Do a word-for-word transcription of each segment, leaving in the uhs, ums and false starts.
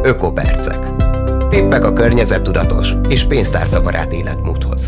Ökopercek. Tippek a környezettudatos és pénztárcabarát életmódhoz.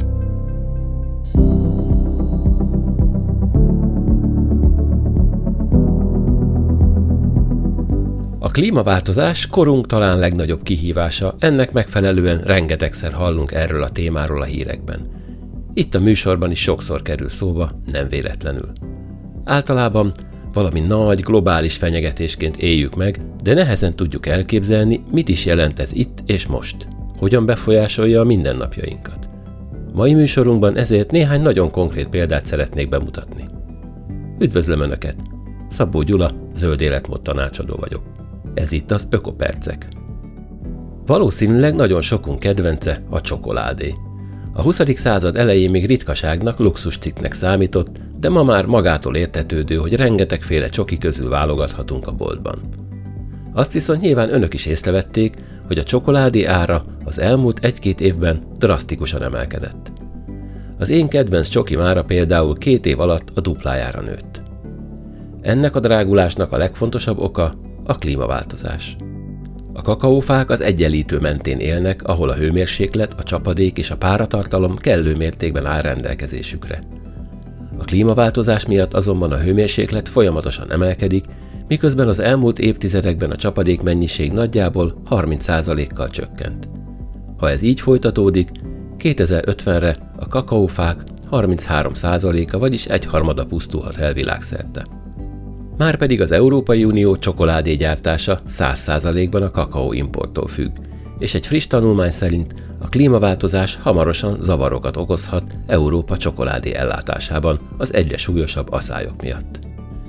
A klímaváltozás korunk talán legnagyobb kihívása, ennek megfelelően rengetegszer hallunk erről a témáról a hírekben. Itt a műsorban is sokszor kerül szóba, nem véletlenül. Általában valami nagy, globális fenyegetésként éljük meg, de nehezen tudjuk elképzelni, mit is jelent ez itt és most. Hogyan befolyásolja a mindennapjainkat. Mai műsorunkban ezért néhány nagyon konkrét példát szeretnék bemutatni. Üdvözlöm Önöket! Szabó Gyula, zöld életmód tanácsadó vagyok. Ez itt az Ökopercek. Valószínűleg nagyon sokunk kedvence a csokoládé. A huszadik század elején még ritkaságnak, luxuscikknek számított, de ma már magától értetődő, hogy rengetegféle csoki közül válogathatunk a boltban. Azt viszont nyilván önök is észrevették, hogy a csokoládé ára az elmúlt egy-két évben drasztikusan emelkedett. Az én kedvenc csokim ára például két év alatt a duplájára nőtt. Ennek a drágulásnak a legfontosabb oka a klímaváltozás. A kakaófák az egyenlítő mentén élnek, ahol a hőmérséklet, a csapadék és a páratartalom kellő mértékben áll rendelkezésükre. A klímaváltozás miatt azonban a hőmérséklet folyamatosan emelkedik, miközben az elmúlt évtizedekben a csapadék mennyiség nagyjából harminc százalékkal csökkent. Ha ez így folytatódik, kétezer-ötvenre a kakaófák harminchárom százaléka, vagyis egyharmada pusztulhat el világszerte. Márpedig az Európai Unió csokoládégyártása száz százalékban a kakaó importtól függ, és egy friss tanulmány szerint a klímaváltozás hamarosan zavarokat okozhat Európa csokoládé ellátásában az egyre súlyosabb aszályok miatt.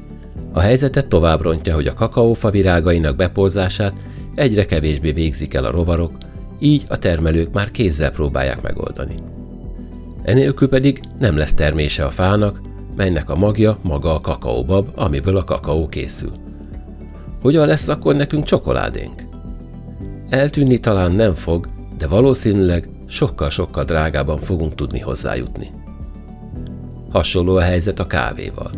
A helyzetet tovább rontja, hogy a kakaófa virágainak beporzását egyre kevésbé végzik el a rovarok, így a termelők már kézzel próbálják megoldani. Enélkül pedig nem lesz termése a fának, melynek a magja maga a kakaóbab, amiből a kakaó készül. Hogyan lesz akkor nekünk csokoládénk? Eltűnni talán nem fog, de valószínűleg sokkal-sokkal drágában fogunk tudni hozzájutni. Hasonló a helyzet a kávéval.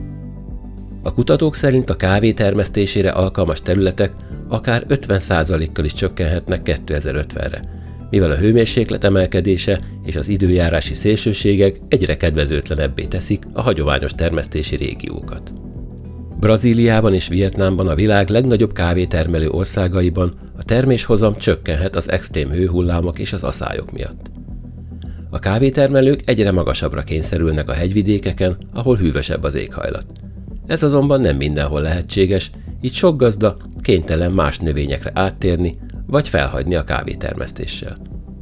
A kutatók szerint a kávé termesztésére alkalmas területek akár ötven százalékkal is csökkenhetnek kétezer-ötvenre, mivel a hőmérséklet emelkedése és az időjárási szélsőségek egyre kedvezőtlenebbé teszik a hagyományos termesztési régiókat. Brazíliában és Vietnámban, a világ legnagyobb kávétermelő országaiban a terméshozam csökkenhet az extrém hőhullámok és az aszályok miatt. A kávétermelők egyre magasabbra kényszerülnek a hegyvidékeken, ahol hűvösebb az éghajlat. Ez azonban nem mindenhol lehetséges, így sok gazda kénytelen más növényekre áttérni, vagy felhagyni a kávétermesztéssel.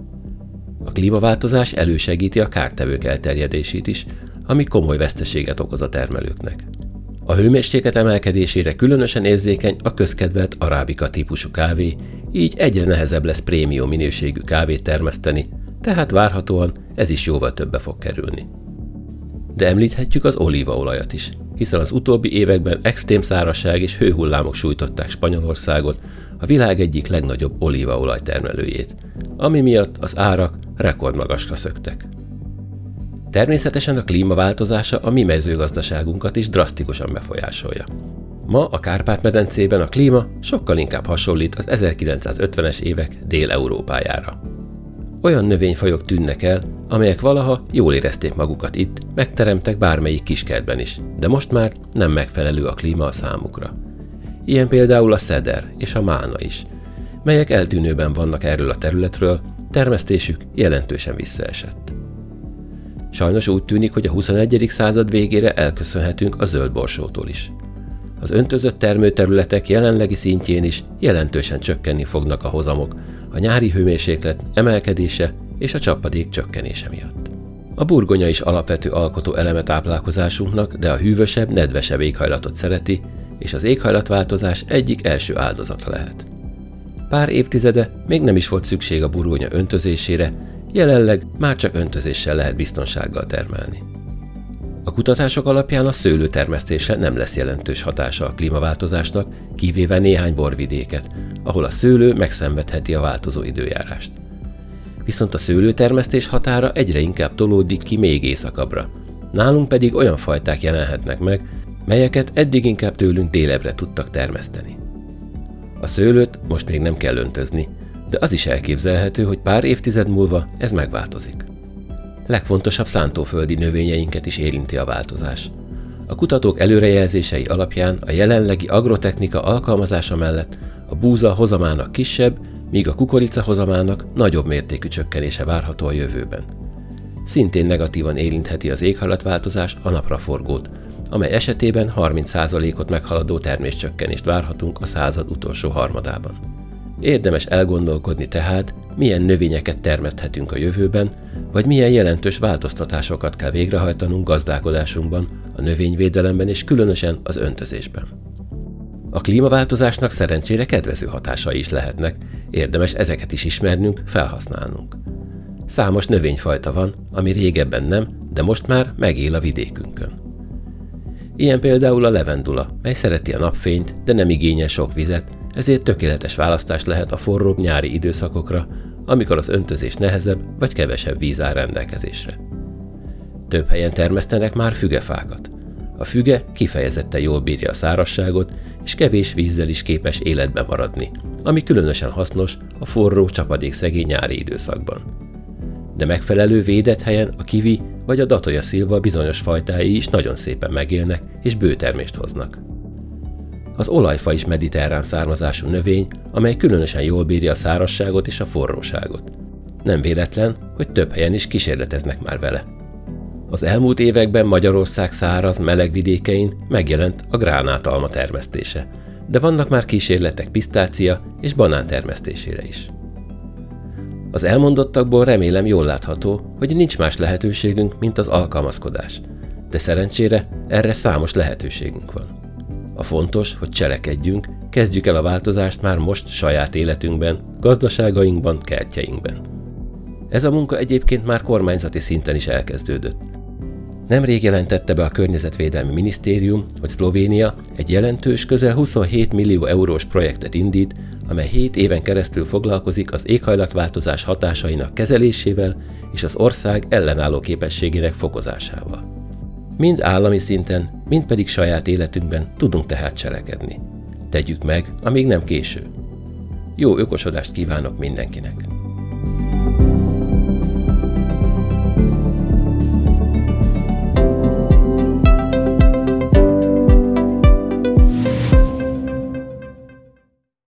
A klímaváltozás elősegíti a kártevők elterjedését is, ami komoly veszteséget okoz a termelőknek. A hőmérséklet emelkedésére különösen érzékeny a közkedvelt arábika típusú kávé, így egyre nehezebb lesz prémium minőségű kávét termeszteni, tehát várhatóan ez is jóval többe fog kerülni. De említhetjük az olívaolajat is, hiszen az utóbbi években extrém szárazság és hőhullámok sújtották Spanyolországot, a világ egyik legnagyobb olívaolaj termelőjét, ami miatt az árak rekordmagasra szöktek. Természetesen a klímaváltozása a mi mezőgazdaságunkat is drasztikusan befolyásolja. Ma a Kárpát-medencében a klíma sokkal inkább hasonlít az ezerkilencszázötvenes évek Dél-Európájára. Olyan növényfajok tűnnek el, amelyek valaha jól érezték magukat itt, megteremtek bármelyik kiskertben is, de most már nem megfelelő a klíma a számukra. Ilyen például a szeder és a málna is, melyek eltűnőben vannak erről a területről, termesztésük jelentősen visszaesett. Sajnos úgy tűnik, hogy a huszonegyedik század végére elköszönhetünk a zöldborsótól is. Az öntözött termőterületek jelenlegi szintjén is jelentősen csökkenni fognak a hozamok, a nyári hőmérséklet emelkedése és a csapadék csökkenése miatt. A burgonya is alapvető alkotó eleme táplálkozásunknak, de a hűvösebb, nedvesebb éghajlatot szereti, és az éghajlatváltozás egyik első áldozata lehet. Pár évtizede még nem is volt szükség a burgonya öntözésére, jelenleg már csak öntözéssel lehet biztonsággal termelni. A kutatások alapján a szőlőtermesztésre nem lesz jelentős hatása a klímaváltozásnak, kivéve néhány borvidéket, ahol a szőlő megszenvedheti a változó időjárást. Viszont a szőlőtermesztés határa egyre inkább tolódik ki még északabbra. Nálunk pedig olyan fajták jelenhetnek meg, melyeket eddig inkább tőlünk délebbre tudtak termeszteni. A szőlőt most még nem kell öntözni, de az is elképzelhető, hogy pár évtized múlva ez megváltozik. Legfontosabb szántóföldi növényeinket is érinti a változás. A kutatók előrejelzései alapján a jelenlegi agrotechnika alkalmazása mellett a búza hozamának kisebb, míg a kukorica hozamának nagyobb mértékű csökkenése várható a jövőben. Szintén negatívan érintheti az éghajlatváltozás a napraforgót, amely esetében harminc százalékot meghaladó terméscsökkenést várhatunk a század utolsó harmadában. Érdemes elgondolkodni tehát, milyen növényeket termeszthetünk a jövőben, vagy milyen jelentős változtatásokat kell végrehajtanunk gazdálkodásunkban, a növényvédelemben és különösen az öntözésben. A klímaváltozásnak szerencsére kedvező hatásai is lehetnek, érdemes ezeket is ismernünk, felhasználnunk. Számos növényfajta van, ami régebben nem, de most már megél a vidékünkön. Ilyen például a levendula, mely szereti a napfényt, de nem igényel sok vizet, ezért tökéletes választás lehet a forróbb nyári időszakokra, amikor az öntözés nehezebb vagy kevesebb víz áll rendelkezésre. Több helyen termesztenek már fügefákat. A füge kifejezetten jól bírja a szárazságot, és kevés vízzel is képes életben maradni, ami különösen hasznos a forró, csapadékszegény nyári időszakban. De megfelelő védett helyen a kivi vagy a Datoya silva bizonyos fajtái is nagyon szépen megélnek és bőtermést hoznak. Az olajfa is mediterrán származású növény, amely különösen jól bírja a szárazságot és a forróságot. Nem véletlen, hogy több helyen is kísérleteznek már vele. Az elmúlt években Magyarország száraz, meleg vidékein megjelent a gránátalma termesztése, de vannak már kísérletek pisztácia és banán termesztésére is. Az elmondottakból remélem jól látható, hogy nincs más lehetőségünk, mint az alkalmazkodás, de szerencsére erre számos lehetőségünk van. A fontos, hogy cselekedjünk, kezdjük el a változást már most saját életünkben, gazdaságainkban, kertjeinkben. Ez a munka egyébként már kormányzati szinten is elkezdődött. Nemrég jelentette be a Környezetvédelmi Minisztérium, hogy Szlovénia egy jelentős, közel huszonhét millió eurós projektet indít, amely hét éven keresztül foglalkozik az éghajlatváltozás hatásainak kezelésével és az ország ellenálló képességének fokozásával. Mind állami szinten, mind pedig saját életünkben tudunk tehát cselekedni. Tegyük meg, amíg nem késő. Jó ökosodást kívánok mindenkinek!